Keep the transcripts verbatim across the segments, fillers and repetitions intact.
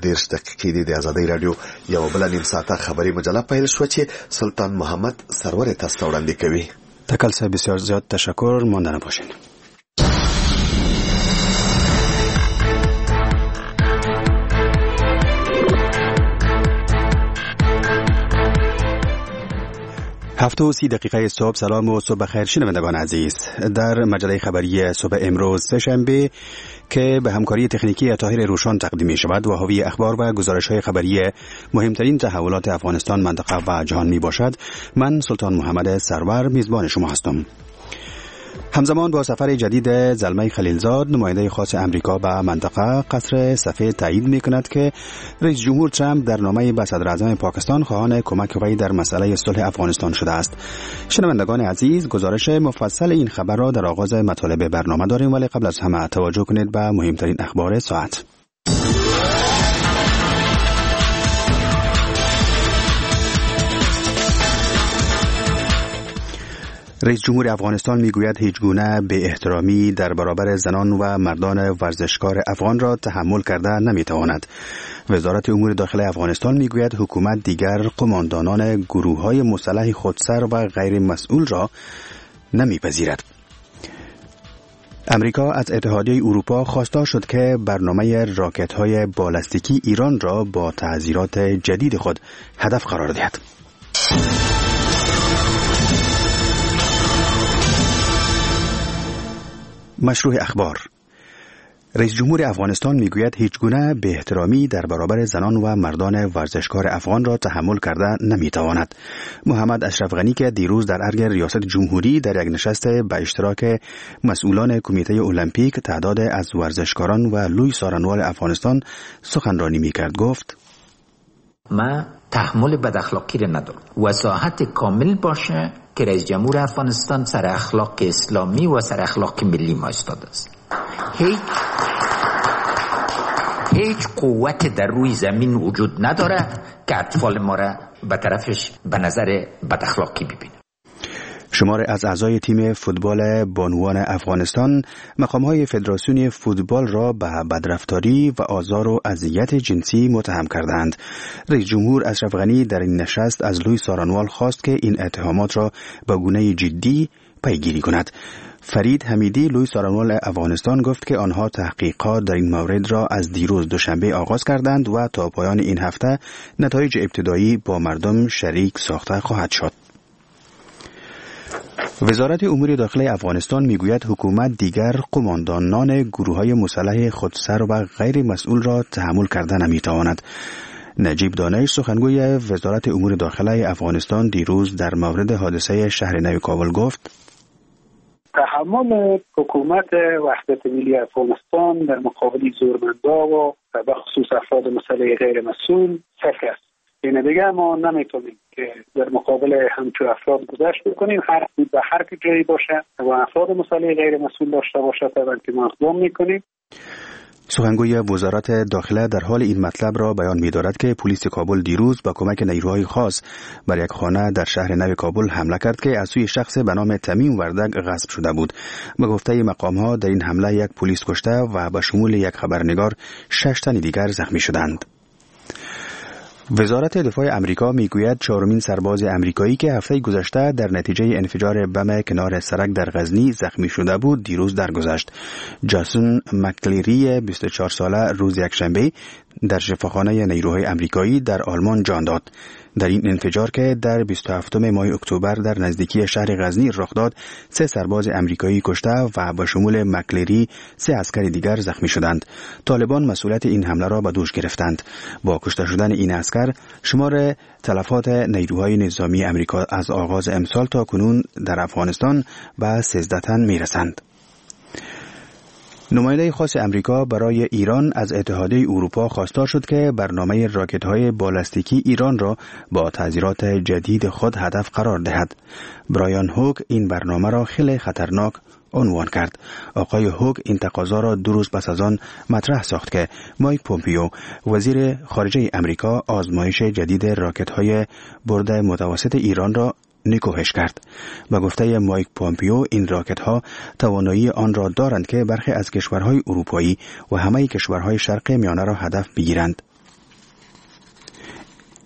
دېرش دقیقې د ازادۍ رادیو یو بل نیم ساعته خبری مجله پیل شو چې سلطان محمد سرور تاسو ته وړاندې کوي. تکل صاحب بسیار زیاد تشکر. ماندنه باشین. هفته و سی دقیقه صبح. سلام و صبح خیر شنوندگان عزیز. در مجله خبری صبح امروز سه‌شنبه که به همکاری تکنیکی طاهر روشان تقدیم می شود و حاوی اخبار و گزارش های خبری مهمترین تحولات افغانستان، منطقه و جهان می باشد، من سلطان محمد سرور میزبان شما هستم. همزمان با سفر جدید زلمه خلیلزاد، نماینده خاص امریکا به منطقه، قصر سفید تایید می‌کند که رئیس جمهور ترامپ در نامه‌ای به صدر اعظم پاکستان خواهان کمک وی در مسئله صلح افغانستان شده است. شنوندگان عزیز، گزارش مفصل این خبر را در آغاز مطالب برنامه داریم، ولی قبل از همه توجه کنید به مهمترین اخبار ساعت. رئیس جمهور افغانستان میگوید هیچ گونه بی احترامی در برابر زنان و مردان ورزشکار افغان را تحمل کرده نمیتواند. وزارت امور داخلی افغانستان میگوید حکومت دیگر قماندانان گروه‌های مسلح خودسر و غیر مسئول را نمیپذیرد. امریکا از اتحادیه اروپا خواستار شد که برنامه راکت‌های بالستیکی ایران را با تحذیرات جدید خود هدف قرار دهد. مشروع اخبار. رئیس جمهور افغانستان میگوید هیچ گونه به احترامی در برابر زنان و مردان ورزشکار افغان را تحمل کرده نمیتواند. محمد اشرف غنی که دیروز در ارگ ریاست جمهوری در یک نشست به اشتراک مسئولان کمیته المپیک تعداد از ورزشکاران و لوی سارنوال افغانستان سخنرانی میکرد گفت: ما تحمل بد اخلاقی را ندارم. وضاحت کامل باشه که رئیس جمهور افغانستان سر اخلاق اسلامی و سر اخلاق ملی ما ایستاده است. هیچ هیچ قوت در روی زمین وجود نداره که اطفال ما را به طرفش به نظر بد اخلاقی ببینه. شمار از اعضای تیم فوتبال بانوان افغانستان مقام‌های فدراسیون فوتبال را به بدرفتاری و آزار و اذیت جنسی متهم کردند. رئیس جمهور اشرف غنی در این نشست از لوی سارنوال خواست که این اتهامات را با گونه جدی پیگیری کند. فرید حمیدی لوی سارنوال افغانستان گفت که آنها تحقیقات در این مورد را از دیروز دوشنبه آغاز کردند و تا پایان این هفته نتایج ابتدایی با مردم شریک ساخته خواهد شد. وزارت امور داخلی افغانستان میگوید حکومت دیگر قماندانان گروه‌های مسلح خودسر و غیر مسئول را تحمل کرده نمیتواند. نجیب دانش سخنگوی وزارت امور داخلی افغانستان دیروز در مورد حادثه شهر نو کابل گفت: تحمل حکومت وحدت ملی افغانستان در مقابل زورمندا و به خصوص افراد مسلح غیر مسئول صفر است. این دیگه ما نمیتونیم که در مقابل همچون افراد گذشت بکنیم. هر به هر جایی باشه و افراد مسلح غیر مسئول داشته باشه تا که ما اقدام میکنیم. سخنگوی وزارت داخله در حال این مطلب را بیان می‌دارد که پلیس کابل دیروز با کمک نیروهای خاص بر یک خانه در شهر نو کابل حمله کرد که از سوی شخص به نام تمیم وردگ غصب شده بود. به گفته مقام‌ها در این حمله یک پلیس کشته و به شمول یک خبرنگار شش تن دیگر زخمی شدند. وزارت دفاع امریکا میگوید چهارمین سرباز امریکایی که هفته گذشته در نتیجه انفجار بم کنار سرک در غزنی زخمی شده بود دیروز درگذشت. جاسون مکلیری بیست و چهار ساله روز یکشنبه در شفاخانه نیروهای امریکایی در آلمان جان داد. در این انفجار که در بیست و هفتم ماه اکتبر در نزدیکی شهر غزنی رخ داد، سه سرباز امریکایی کشته و به شمول مکلیری سه عسکر دیگر زخمی شدند. طالبان مسئولیت این حمله را به دوش گرفتند. با کشته شدن این عسکر، شمار تلفات نیروهای نظامی امریکا از آغاز امسال تا کنون در افغانستان به سیزده تن میرسند. نماینده خاص امریکا برای ایران از اتحادیه اروپا خواستار شد که برنامه راکت‌های بالستیکی ایران را با تحذیرات جدید خود هدف قرار دهد. برایان هوگ این برنامه را خیلی خطرناک عنوان کرد. آقای هوگ این تقاضا را دو روز پس از آن مطرح ساخت که مایک پومپیو وزیر خارجه امریکا آزمایش جدید راکت‌های برد متوسط ایران را نکوهش کرد. با گفته مایک پومپیو این راکت ها توانایی آن را دارند که برخی از کشورهای اروپایی و همه کشورهای شرق میانه را هدف بگیرند.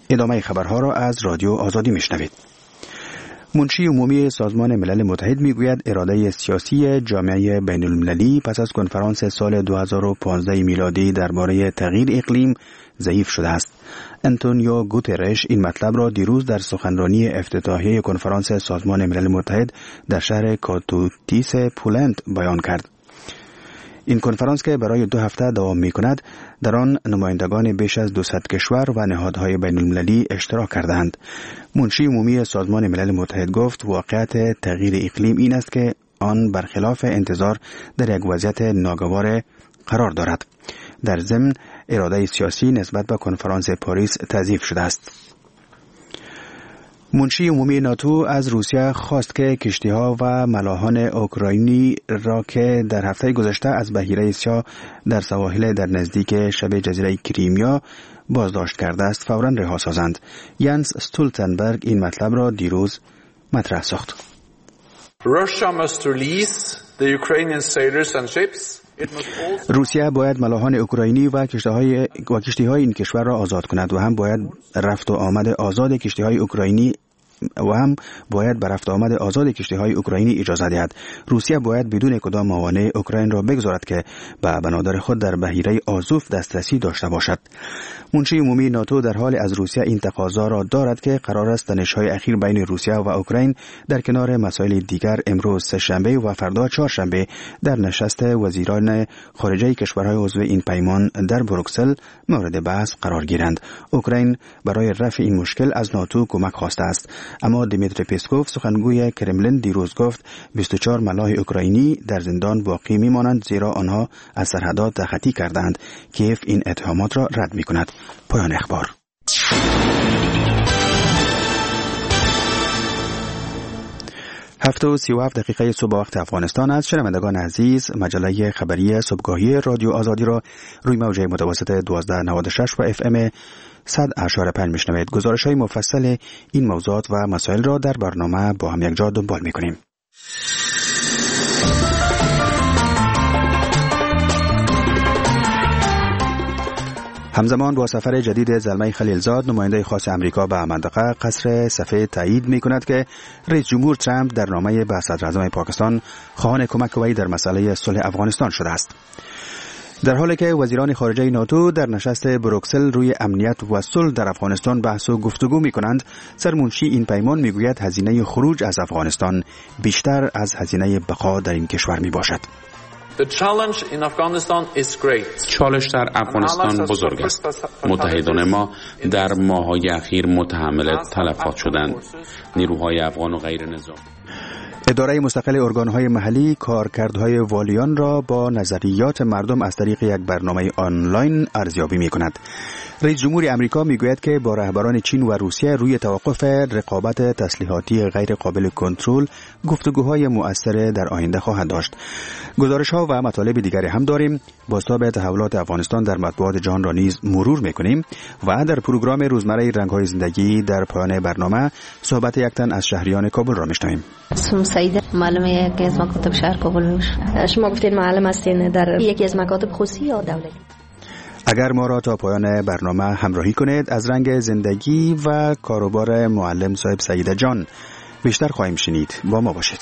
ادامه خبرها را از رادیو آزادی میشنوید. منشی عمومی سازمان ملل متحد میگوید اراده سیاسی جامعه بین المللی پس از کنفرانس سال دو هزار و پانزده میلادی درباره تغییر اقلیم ضعیف شده است. انتونیو گوترش این مطلب را دیروز در سخنرانی افتتاحیه کنفرانس سازمان ملل متحد در شهر کاتوتیس پولند بیان کرد. این کنفرانس که برای دو هفته دوام می کند، در آن نمایندگان بیش از دویست کشور و نهادهای بین المللی اشتراک کردند. منشی عمومی سازمان ملل متحد گفت واقعیت تغییر اقلیم این است که آن برخلاف انتظار در یک وضعیت ناگوار قرار دارد. در ضمن اراده سیاسی نسبت به کنفرانس پاریس تضعیف شده است. منشی عمومی ناتو از روسیه خواست که کشتی‌ها و ملاحان اوکراینی را که در هفته گذشته از بحیره سیاه در سواحل در نزدیک شبه جزیره کریمیا بازداشت کرده است فوراً رها سازند. ینس استولتنبرگ این مطلب را دیروز مطرح ساخت. Russia must release the Ukrainian sailors and ships. روسیه باید ملاحان اوکراینی و کشتی‌های و کشتی‌های این کشور را آزاد کند و هم باید رفت و آمد آزاد کشتی‌های اوکراینی و هم باید به رفت آمد آزاد کشتی‌های اوکراینی اجازه دهد. روسیه باید بدون کدام موانع اوکراین را بگذارد که به بنادر خود در بحیره آزوف دسترسی داشته باشد. منشی عمومی ناتو در حال از روسیه این تقاضا را دارد که قرار است تنش‌های اخیر بین روسیه و اوکراین در کنار مسائل دیگر امروز سه‌شنبه و فردا چهارشنبه در نشست وزیران خارجه کشورهای عضو این پیمان در بروکسل مورد بحث قرار گیرند. اوکراین برای رفع این مشکل از ناتو کمک خواسته است، اما دیمیتری پسکوف سخنگوی کرملین دیروز گفت بیست و چهار ملاح اوکراینی در زندان باقی میمانند زیرا آنها از سرحدات تخطی کردند. کیف این اتهامات را رد میکند. پایان اخبار. هفت و سی و هفت دقیقه صبح وقت افغانستان است. شنوندگان عزیز، مجله خبری صبحگاهی رادیو آزادی را روی موجه متوسط دوازده نود و شش و اف ام صد اشاره پنج میشنوید. گزارش های مفصل این موضوعات و مسائل را در برنامه با هم یک جا دنبال میکنیم. همزمان با سفر جدید زلمه خلیلزاد، نماینده خاص امریکا به منطقه قصر سفید تایید می کند که رئیس جمهور ترامپ در نامه به صدراعظم پاکستان خواهان کمک وی در مسئله صلح افغانستان شده است. در حالی که وزیران خارجه ناتو در نشست بروکسل روی امنیت و صلح در افغانستان بحث و گفتگو می کنند، سرمنشی این پیمان می گوید هزینه خروج از افغانستان بیشتر از هزینه بقا در این کشور می باشد. چالش در افغانستان بزرگ است. متحدان ما در ماه‌های اخیر متحمل تلفات شدند. نیروهای افغان و غیر نظامی. اداره مستقل ارگان‌های محلی کارکردهای والیان را با نظریات مردم از طریق یک برنامه آنلاین ارزیابی می‌کند. رئیس جمهور امریکا میگوید که با رهبران چین و روسیه روی توقف رقابت تسلیحاتی غیر قابل کنترل گفتگوهای مؤثر در آینده خواهد داشت. گزارش‌ها و مطالب دیگری هم داریم. بازتاب تحولات افغانستان در مطبوعات جهان را نیز مرور می‌کنیم و در پروگرام روزمره رنگ‌های زندگی در پایان برنامه صحبت یک تن از شهریان کابل را می‌شنویم. اسمم سعیده، معلم یکی از مکاتب شهر کابل. شما گفتید معلم هستین در یکی از مکاتب خصوصی یا دولتی؟ اگر ما را تا پایان برنامه همراهی کنید، از رنگ زندگی و کاروبار معلم صاحب سعیده جان بیشتر خواهیم شنید. با ما باشید.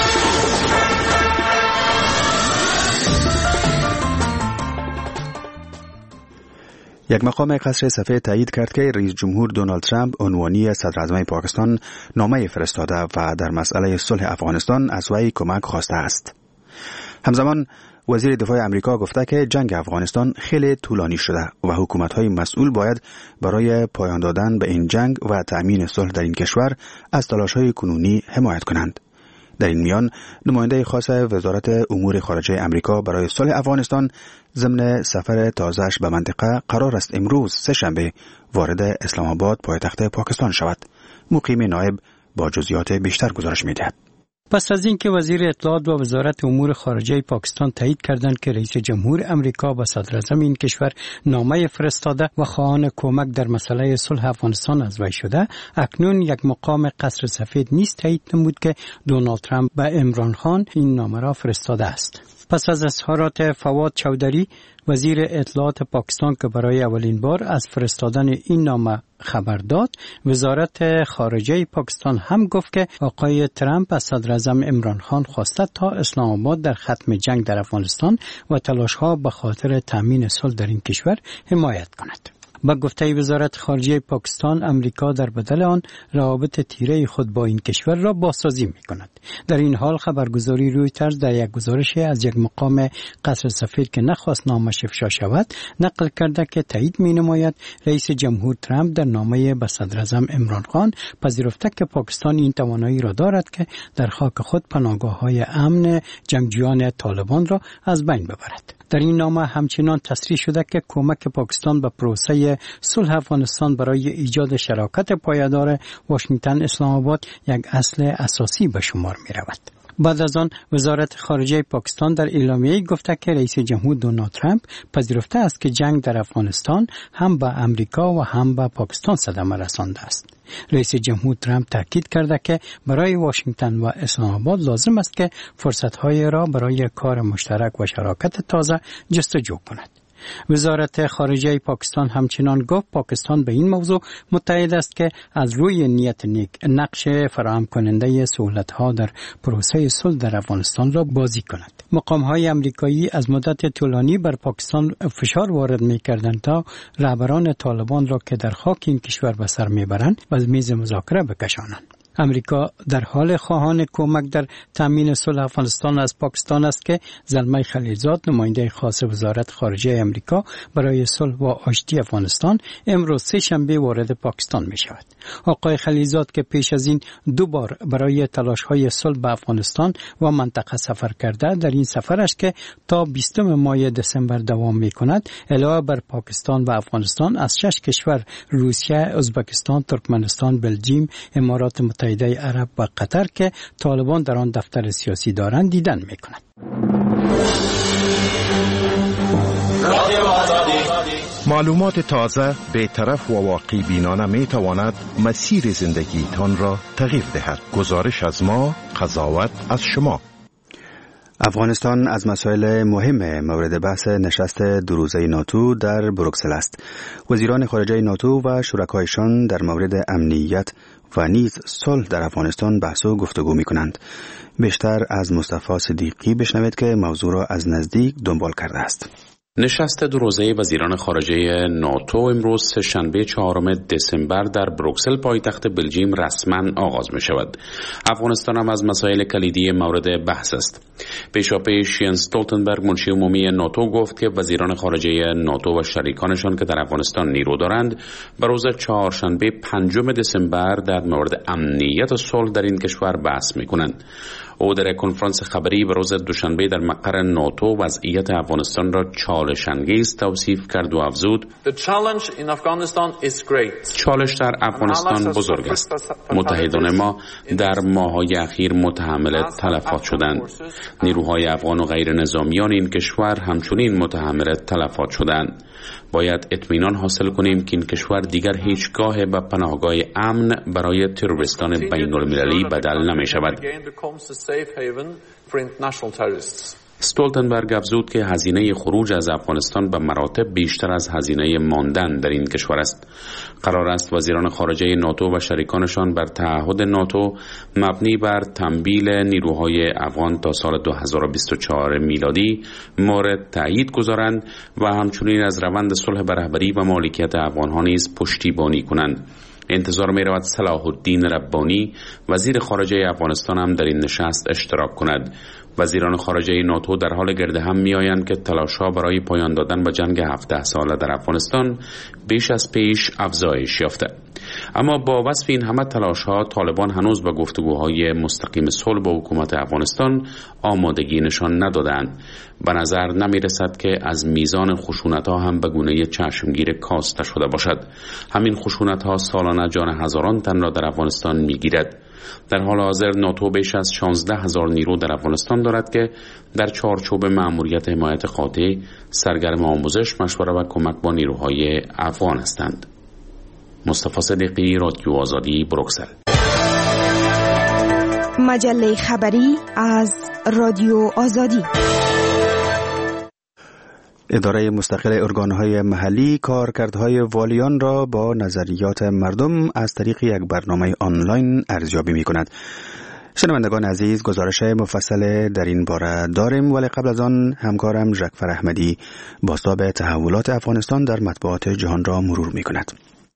یک مقام قصر سفید تایید کرد که رئیس جمهور دونالد ترامپ عنوانی صدراعظم پاکستان نامه فرستاده و در مسئله صلح افغانستان از وی کمک خواسته است. همزمان وزیر دفاع امریکا گفته که جنگ افغانستان خیلی طولانی شده و حکومت‌های مسئول باید برای پایان دادن به این جنگ و تأمین صلح در این کشور از تلاش‌های کنونی حمایت کنند. در این میان نماینده خاص وزارت امور خارجه امریکا برای صلح افغانستان ضمن سفر تازه‌اش به منطقه قرار است امروز سه‌شنبه وارد اسلام آباد پایتخت پاکستان شود. مقیم نایب با جزئیات بیشتر گزارش می‌دهد. پس از اینکه وزیر اطلاعات و وزارت امور خارجه پاکستان تایید کردند که رئیس جمهور امریکا به صدراعظم این کشور نامه فرستاده و خواهان کمک در مسئله صلح افغانستان از وی شده، اکنون یک مقام قصر سفید نیز تایید نمود که دونالد ترامپ به عمران خان این نامه را فرستاده است. پس از اظهارات فواد چودری وزیر اطلاعات پاکستان که برای اولین بار از فرستادن این نامه خبر داد، وزارت خارجه پاکستان هم گفت که آقای ترامپ از صدر اعظم عمران خان خواسته تا اسلام آباد در ختم جنگ در افغانستان و تلاش‌ها به خاطر تامین صلح در این کشور حمایت کند. با گفته وزارت خارجه پاکستان، امریکا در بدل آن روابط تیره خود با این کشور را بازسازی می کند. در این حال خبرگزاری رویترز در یک گزارش از یک مقام قصر سفیر که نخواست نامش افشا شود نقل کرده که تایید می نماید رئیس جمهور ترامپ در نامه به صدر اعظم عمران خان پذیرفته که پاکستان این توانایی را دارد که در خاک خود پناهگاه‌های امن جنگجویان طالبان را از بین ببرد. در این نامه همچنان تصریح شده که کمک پاکستان به پروسه صلح افغانستان برای ایجاد شراکت پایدار واشنگتن اسلام آباد یک اصل اساسی به شمار می رود. بعد از آن وزارت خارجه پاکستان در اعلامیه‌ای گفته که رئیس جمهور دونالد ترامپ پذیرفته است که جنگ در افغانستان هم به امریکا و هم به پاکستان صدمه رسانده است. رئیس جمهور ترامپ تاکید کرده که برای واشنگتن و اسلام آباد لازم است که فرصت‌های را برای کار مشترک و شراکت تازه جستجو کند. وزارت خارجه پاکستان همچنان گفت پاکستان به این موضوع متعهد است که از روی نیت نیک نقش فراهم کننده سهولت‌ها در پروسه صلح در افغانستان را بازی کند. مقام‌های آمریکایی از مدت طولانی بر پاکستان فشار وارد می‌کردند تا رهبران طالبان را که در خاک این کشور به سر می‌برند و میز مذاکره بکشانند. امریکا در حال خواهان کمک در تامین صلح افغانستان از پاکستان است که زلمه خلیلزاد نماینده خاص وزارت خارجه امریکا برای صلح و آشتی افغانستان امروز سه شنبه وارد پاکستان می شود. آقای خلیلزاد که پیش از این دو بار برای تلاش‌های صلح به افغانستان و منطقه سفر کرده، در این سفرش که تا بیستم ماه دسامبر دوام می کند علاوه بر پاکستان و افغانستان از شش کشور روسیه، ازبکستان، ترکمنستان، بلژیم، امارات متحده عرب و قطر که طالبان در آن دفتر سیاسی دارند دیدن می کند. معلومات تازه، بی‌طرف و واقعی بینانه می تواند مسیر زندگی تان را تغییر دهد. گزارش از ما، قضاوت از شما. افغانستان از مسائل مهم مورد بحث نشست دو روزه ناتو در بروکسل است. وزیران خارجه ناتو و شرکایشان در مورد امنیت و نیز صلح در افغانستان بحث و گفتگو می کنند. بیشتر از مصطفی صدیقی بشنوید که موضوع را از نزدیک دنبال کرده است. نشست دو روزه وزیران خارجه ناتو امروز سه شنبه چهارم دسامبر در بروکسل پایتخت بلژیم رسما آغاز می شود. افغانستان هم از مسائل کلیدی مورد بحث است. پیشاپیش ینس استولتنبرگ منشی عمومی ناتو گفت که وزیران خارجه ناتو و شریکانشان که در افغانستان نیرو دارند به روز چهارشنبه پنجم دسامبر در مورد امنیت و صلح در این کشور بحث می کنند. او در کنفرانس خبری به روز دوشنبه در مقر ناتو وضعیت افغانستان را چالش انگیز توصیف کرد و افزود: چالش در افغانستان بزرگ است. متحدان ما در ماه‌های اخیر متحمل تلفات شدند. نیروهای افغان و غیر نظامیان این کشور همچنین متحمل تلفات شدند. باید اطمینان حاصل کنیم که این کشور دیگر هیچگاه به پناهگاه امن برای تروریستان بین المللی بدل نمی شود. استولتنبرگ افزود که هزینه خروج از افغانستان به مراتب بیشتر از هزینه ماندن در این کشور است. قرار است وزیران خارجه ناتو و شریکانشان بر تعهد ناتو مبنی بر تمویل نیروهای افغان تا سال دو هزار و بیست و چهار میلادی مورد تایید گذارند و همچنین از روند صلح به رهبری و مالکیت افغانها نیز پشتیبانی کنند. انتظار می رود صلاح الدین ربانی وزیر خارجه افغانستان هم در این نشست اشتراک کند. وزیران خارجه ناتو در حال گرد هم می آیند که تلاش‌ها برای پایان دادن به جنگ هفده ساله در افغانستان بیش از پیش افزایش یافته. اما با وصف این همه تلاش‌ها طالبان هنوز به گفتگوهای مستقیم صلح با حکومت افغانستان آمادگی نشان ندادند. به نظر نمی رسد که از میزان خشونت‌ها هم به گونه چشمگیر کاسته شده باشد. همین خشونت‌ها سالانه جان هزاران تن را در افغانستان می‌گیرد. در حال حاضر ناتو بیش از شانزده هزار نیرو در افغانستان دارد که در چارچوب مأموریت حمایت قاطع سرگرم آموزش، مشوره و کمک با نیروهای افغان هستند. مصطفی صدیقی، رادیو آزادی، بروکسل. مجله خبری از رادیو آزادی. اداره مستقل ارگانهای محلی کارکردهای والیان را با نظریات مردم از طریق یک برنامه آنلاین ارزیابی می کند. شنوندگان عزیز، گزارش مفصل در این باره داریم، ولی قبل از آن همکارم ژکفر احمدی بازتاب تحولات افغانستان در مطبوعات جهان را مرور می کند.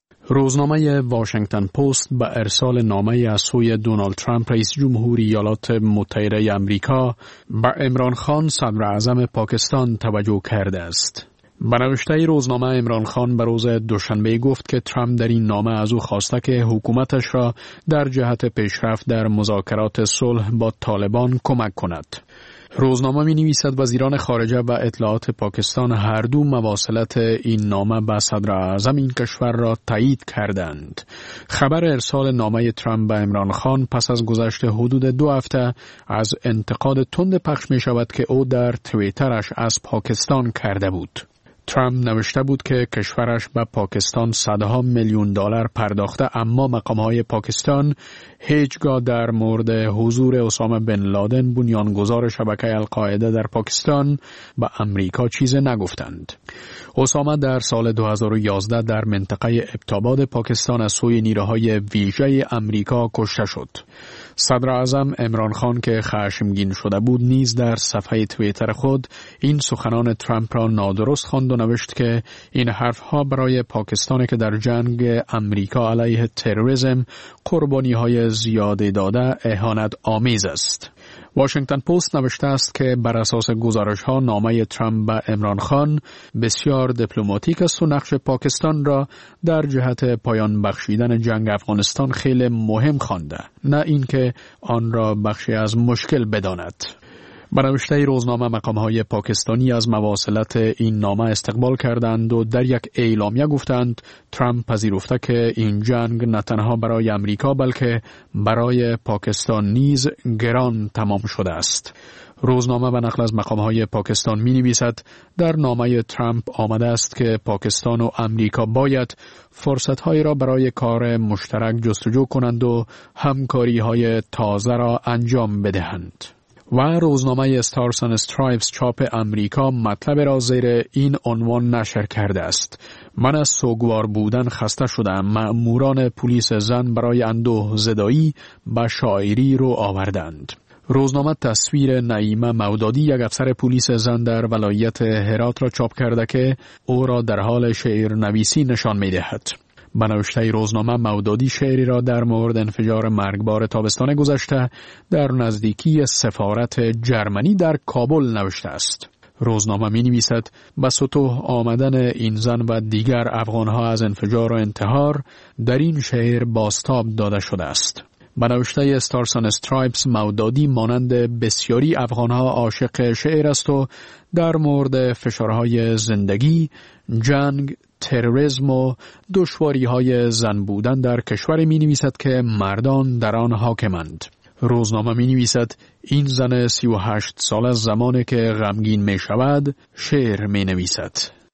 روزنامه واشنگتن پست به ارسال نامه از سوی دونالد ترامپ رئیس جمهور ایالات متحده آمریکا به عمران خان صدر اعظم پاکستان توجه کرده است. به نوشته روزنامه عمران خان به روز دوشنبه گفت که ترامپ در این نامه از او خواسته که حکومتش را در جهت پیشرفت در مذاکرات صلح با طالبان کمک کند. روزنامه می نویسد وزیران خارجه و اطلاعات پاکستان هر دو مواصلت این نامه به صدر اعظم این کشور را تایید کردند. خبر ارسال نامه ترامپ به عمران خان پس از گذشت حدود دو هفته از انتقاد تند پخش می شود که او در توییترش از پاکستان کرده بود. ترامپ نوشته بود که کشورش به پاکستان صدها میلیون دلار پرداخته، اما مقام‌های پاکستان هیچگاه در مورد حضور اسامه بن لادن بنیانگذار شبکه القاعده در پاکستان به امریکا چیز نگفتند. اسامه در سال دو هزار و یازده در منطقه ابتاباد پاکستان از سوی نیروهای ویژه امریکا کشته شد. صدر اعظم عمران خان که خشمگین شده بود نیز در صفحه توییتر خود این سخنان ترامپ را نادرست خواند و نوشت که این حرفها برای پاکستان که در جنگ امریکا علیه تروریسم قربانی‌های زیادی داده اهانت آمیز است. واشنگتن پست نوشته است که بر اساس گزارش‌ها نامه ترامپ به عمران خان بسیار دیپلماتیک است و نقش پاکستان را در جهت پایان بخشیدن جنگ افغانستان خیلی مهم خوانده، نه اینکه آن را بخشی از مشکل بداند. به نوشته روزنامه مقام‌های پاکستانی از مواصلت این نامه استقبال کردند و در یک اعلامیه گفتند ترامپ پذیرفته که این جنگ نه تنها برای امریکا بلکه برای پاکستان نیز گران تمام شده است. روزنامه به نقل از مقام‌های پاکستان می‌نویسد در نامه ترامپ آمده است که پاکستان و امریکا باید فرصت‌هایی را برای کار مشترک جستجو کنند و همکاری‌های تازه را انجام بدهند. و روزنامه استارز اند استرایپس چاپ امریکا مطلب را زیر این عنوان نشر کرده است: من از سوگوار بودن خسته شدم. مأموران پلیس زن برای اندوه زدایی به شاعری رو آوردند. روزنامه تصویر نعیمه مودادی، یک افسر پلیس زن در ولایت هرات را چاپ کرده که او را در حال شعر نویسی نشان می دهد. به نوشته روزنامه مودادی شعری را در مورد انفجار مرگبار تابستان گذشته در نزدیکی سفارت جرمنی در کابل نوشته است. روزنامه می نویسد به سطوح آمدن این زن و دیگر افغانها از انفجار و انتحار در این شعر بازتاب داده شده است. به نوشته استارز اند استرایپس مودادی مانند بسیاری افغانها عاشق شعر است و در مورد فشارهای زندگی، جنگ، تروریسم و دشواری‌های زن بودن در کشوری می‌نویسد که مردان در آن حاکمند. روزنامه می‌نویسد این زن سی و هشت سال از زمانی که غمگین می‌شود شعر می‌نویسد.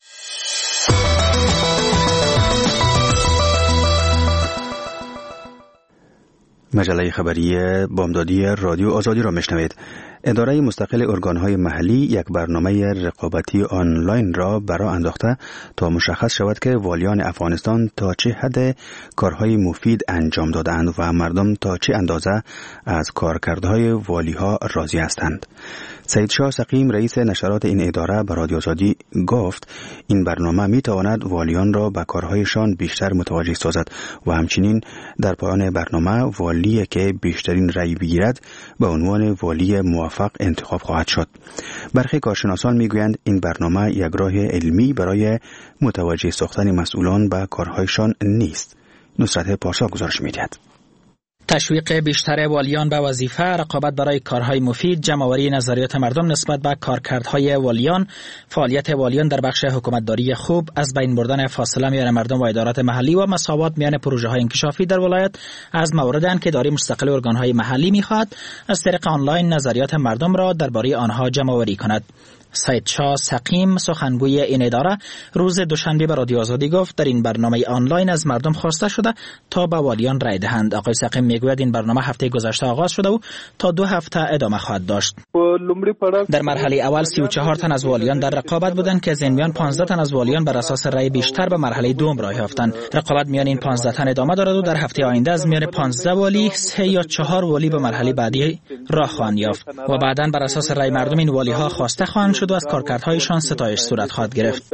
مجله خبری بامدادی رادیو آزادی را میشنوید. اداره مستقل ارگانهای محلی یک برنامه رقابتی آنلاین را برا انداخته تا مشخص شود که والیان افغانستان تا چه حد کارهای مفید انجام دادند و مردم تا چه اندازه از کارکردهای والیها راضی هستند. سید شاه سقیم رئیس نشرات این اداره به رادیو آزادی گفت این برنامه می تواند والیان را به کارهایشان بیشتر متوجه سازد و همچنین در پایان برنامه والی که بیشترین رأی بگیرد به عنوان والی موفق انتخاب خواهد شد. برخی کارشناسان می گویند این برنامه یک راه علمی برای متوجه ساختن مسئولان به کارهایشان نیست. نصرت پارسا گزارش می دهد. تشویق بیشتر والیان به وظیفه، رقابت برای کارهای مفید، جمع‌آوری نظریات مردم نسبت به کارکردهای والیان، فعالیت والیان در بخش حکومتداری خوب، از بین بردن فاصله میان مردم و ادارات محلی و مساوات میان پروژه‌های انکشافی در ولایت از مواردند که اداره مستقل ارگان‌های محلی می‌خواهد از طریق آنلاین نظریات مردم را درباره آنها جمع‌آوری کند. سید شاه سقیم سخنگوی این اداره روز دوشنبه به رادیو آزادی گفت در این برنامه آنلاین از مردم خواسته شده تا به والیان رای دهند. آقای سقیم میگوید این برنامه هفته گذشته آغاز شده و تا دو هفته ادامه خواهد داشت. در مرحله اول سی و چهار تن از والیان در رقابت بودند که از این میان پانزده تن از والیان بر اساس رای بیشتر به مرحله دوم راه یافتند. رقابت میان این پانزده تن ادامه دارد و در هفته آینده از میان پانزده والی سه یا چهار والی به مرحله بعدی راه خواهند یافت و بعداً بر اساس رای مردم این والی ها خواسته خواهند شد و از کارکردهایشان ستایش صورت خواهد گرفت.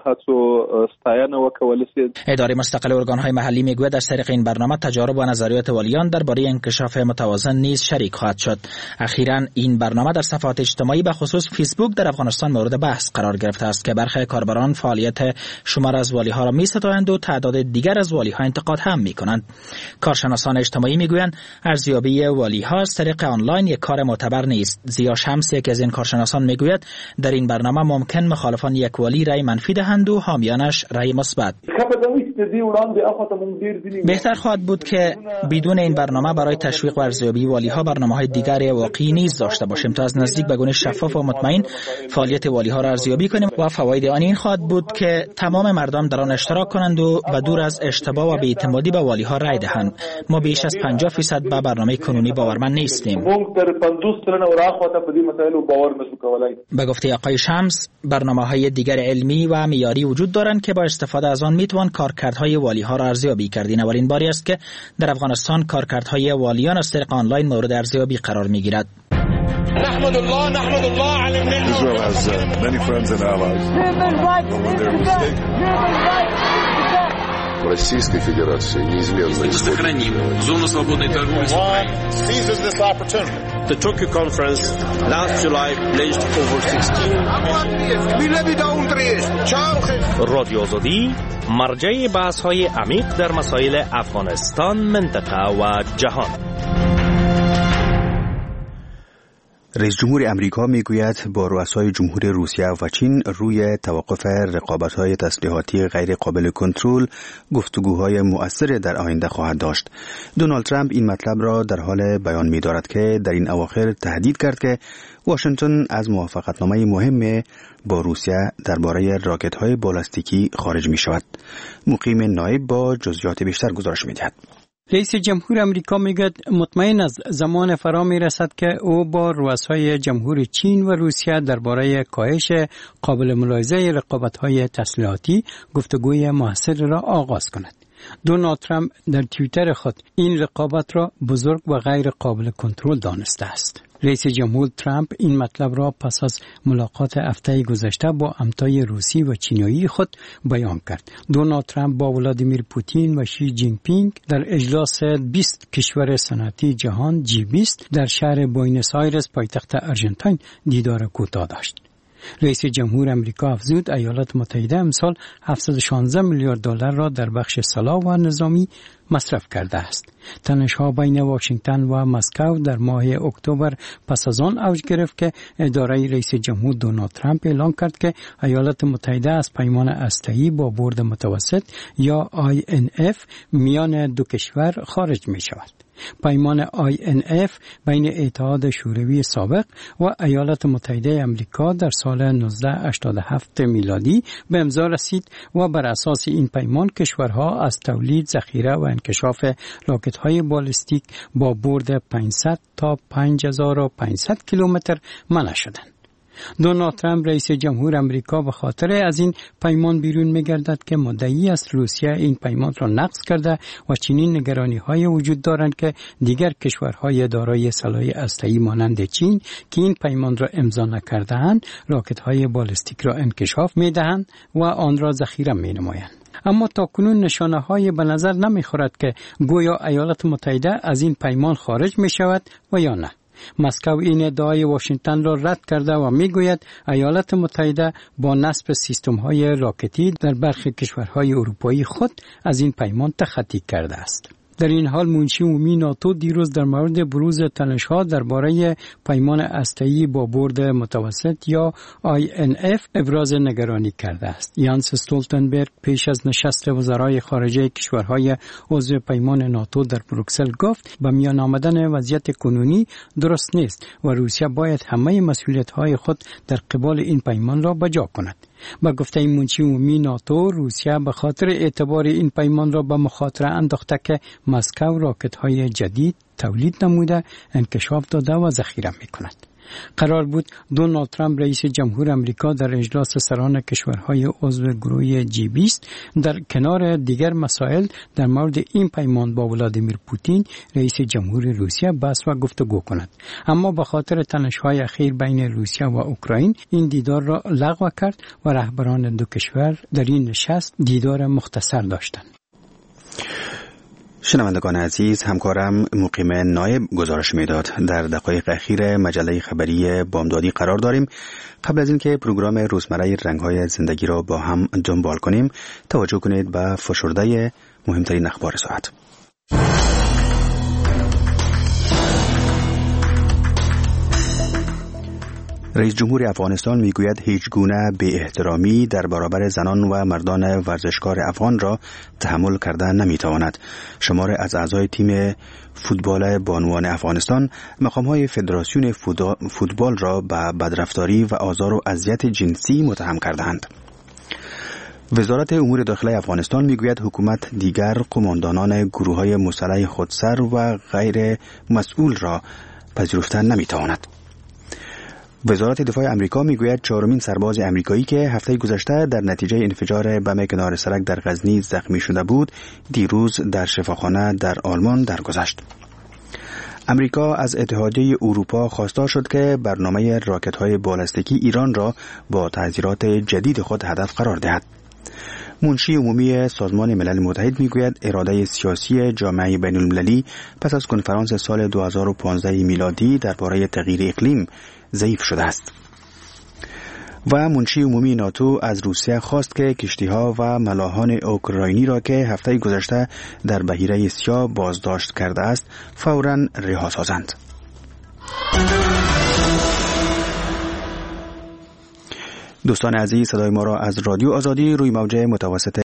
اداره مستقل ارگان‌های محلی میگوید از طریق این برنامه تجارب و نظریات والیان درباره انکشاف متوازن نیز شریک خواهد شد. اخیراً این برنامه در صفحات اجتماعی به خصوص فیسبوک در افغانستان مورد بحث قرار گرفته است که برخی کاربران فعالیت شمار از والی‌ها را می‌ستایند و تعداد دیگر از والی‌ها انتقاد هم می‌کنند. کارشناسان اجتماعی میگویند ارزیابی والی‌ها از طریق آنلاین یک کار معتبر نیست. زیا شمس یک از این کارشناسان میگوید در این برنامه ممکن مخالفان یک والی رای منفی دهند و حامیانش رای مثبت. بهتر خواهد بود که بدون این برنامه برای تشویق و ارزیابی والی‌ها برنامه‌های دیگر واقعی نیز داشته باشیم تا از نزدیک به گونه شفاف و مطمئن فعالیت والی‌ها را ارزیابی کنیم و فواید آن این خواهد بود که تمام مردم در آن اشتراک کنند و به دور از اشتباه و بی‌اعتمادی به والی‌ها رای دهند. ما بیش از پنجاه درصد به برنامه کنونی باورمند نیستیم. به گفته آقای شمس برنامه‌های دیگر علمی و معیاری وجود دارند که با استفاده از آن میتوان کارکردهای والی‌ها را ارزیابی کرد. این اولین باری است که در افغانستان کارکردهای والیان از طریق آنلاین مورد ارزیابی قرار میگیرد. نحمد الله نحمد الله على Israel has uh, many friends and allies. Российской Федерации неизменно сохраним зону свободной торговли с Украиной. Seizes this opportunity. The Tokyo conference last July pledged over sixteen رادیو آزادی مرجع بحث‌های عمیق در مسائل افغانستان، منطقه و جهان. رئیس جمهور امریکا میگوید با رؤسای جمهور روسیه و چین روی توقف رقابت‌های تسلیحاتی غیر قابل کنترل گفتگوهای مؤثر در آینده خواهد داشت. دونالد ترامپ این مطلب را در حال بیان می‌دارد که در این اواخر تهدید کرد که واشنگتن از موافقتنامه مهم با روسیه درباره راکت‌های بالستیکی خارج می‌شود. مقیم نایب با جزئیات بیشتر گزارش می‌دهد. رئیس جمهور امریکا میگوید مطمئن از زمان فرا میرسد که او با رؤسای جمهور چین و روسیه درباره کاهش قابل ملاحظه رقابت‌های تسلیحاتی گفتگوی موثر را آغاز کند. دونالد ترامپ در توییتر خود این رقابت را بزرگ و غیر قابل کنترل دانسته است. رئیس جمهور ترامپ این مطلب را پس از ملاقات هفته گذشته با همتای روسی و چینی خود بیان کرد. دونالد ترامپ با ولادیمیر پوتین و شی جین پینگ در اجلاس بیست کشور صنعتی جهان جی بیست در شهر بوینس آیرس پایتخت آرژانتین دیدار کوتاه داشت. رئیس جمهور امریکا افزود ایالات متحده امسال هفتصد و شانزده میلیارد دلار را در بخش سلاح و نظامی مصرف کرده است. تنش‌ها بین واشنگتن و مسکو در ماه اکتبر پس از آن اوج گرفت که اداره رئیس جمهور دونالد ترامپ اعلام کرد که ایالات متحده از پیمان هسته‌ای با برد متوسط یا آی ان اف میان دو کشور خارج می شود. پیمان آی ان اف بین اتحاد شوروی سابق و ایالات متحده امریکا در سال نوزده هشتاد و هفت میلادی به امضا رسید و بر اساس این پیمان کشورها از تولید، ذخیره و انکشاف راکت‌های بالستیک با برد پانصد تا پنج هزار و پانصد کیلومتر منع شدند. دونالد ترامپ رئیس جمهور امریکا به خاطر از این پیمان بیرون می‌گردد که مدعی است روسیه این پیمان را نقض کرده و چنین نگرانی‌های وجود دارند که دیگر کشورهای دارای سلاح هسته‌ای مانند چین که این پیمان را امضا نکرده‌اند راکت‌های بالستیک را انکشاف می‌دهند و آن را ذخیره می‌نمایند. اما تاکنون نشانه‌های به نظر نمی‌خورد که گویا ایالات متحده از این پیمان خارج می‌شود و یا نه. مسکو این ادعای واشنگتن را رد کرده و میگوید ایالات متحده با نصب سیستم‌های راکتی در برخی کشورهای اروپایی خود از این پیمان تخطی کرده است. در این حال منشی عمومی ناتو دیروز در مورد بروز تنش‌ها درباره پیمان هسته‌ای با برد متوسط یا آی ان اف ابراز نگرانی کرده است. یانس استولتنبرگ پیش از نشست وزرای خارجه کشورهای عضو پیمان ناتو در بروکسل گفت به میان آمدن وضعیت کنونی درست نیست و روسیه باید همه مسئولیت‌های خود در قبال این پیمان را بجا کند. با گفته منشی عمومی ناتو، روسیه به خاطر اعتبار این پیمان را به مخاطره انداخته که مسکو راکت‌های جدید تولید نموده، انکشاف داده و ذخیره می‌کند. قرار بود دونالد ترامپ رئیس جمهور آمریکا در اجلاس سران کشورهای عضو گروه جی بیست در کنار دیگر مسائل در مورد این پیمان با ولادیمیر پوتین رئیس جمهور روسیه بحث و گفتگو کند، اما به خاطر تنش‌های اخیر بین روسیه و اوکراین این دیدار را لغو کرد و رهبران دو کشور در این نشست دیدار مختصر داشتند. شنوندگان عزیز، همکارم مقیم نایب گزارش میداد. در دقایق اخیر مجله خبری بامدادی قرار داریم. قبل از اینکه پروگرام روزمره رنگ‌های زندگی را با هم دنبال کنیم، توجه کنید به فشرده مهمترین اخبار ساعت. رئیس جمهور افغانستان میگوید هیچ گونه بی احترامی در برابر زنان و مردان ورزشکار افغان را تحمل کردن نمیتواند. شمار از اعضای تیم فوتبال بانوان افغانستان مقام‌های فدراسیون فوتبال را به بدرفتاری و آزار و اذیت جنسی متهم کردند. وزارت امور داخلی افغانستان میگوید حکومت دیگر قماندانان گروه‌های مسلح خودسر و غیر مسئول را پذیرفتن نمیتواند. وزارت دفاع آمریکا میگوید چهارمین سرباز آمریکایی که هفته گذشته در نتیجه انفجار بم کنار سرک در غزنی زخمی شده بود، دیروز در شفاخانه در آلمان درگذشت. آمریکا از اتحادیه اروپا خواستار شد که برنامه راکت‌های بالستیکی ایران را با تحذیرات جدید خود هدف قرار دهد. منشی عمومی سازمان ملل متحد میگوید اراده سیاسی جامعه بین‌المللی پس از کنفرانس سال دو هزار و پانزده میلادی درباره تغییر اقلیم ضعیف شده است. و منشی عمومی ناتو از روسیه خواست که کشتی‌ها و ملاحان اوکراینی را که هفته گذشته در بحیره سیاه بازداشت کرده است فوراً رها سازند. دوستان عزیز، صدای ما را از رادیو آزادی روی موج متوسط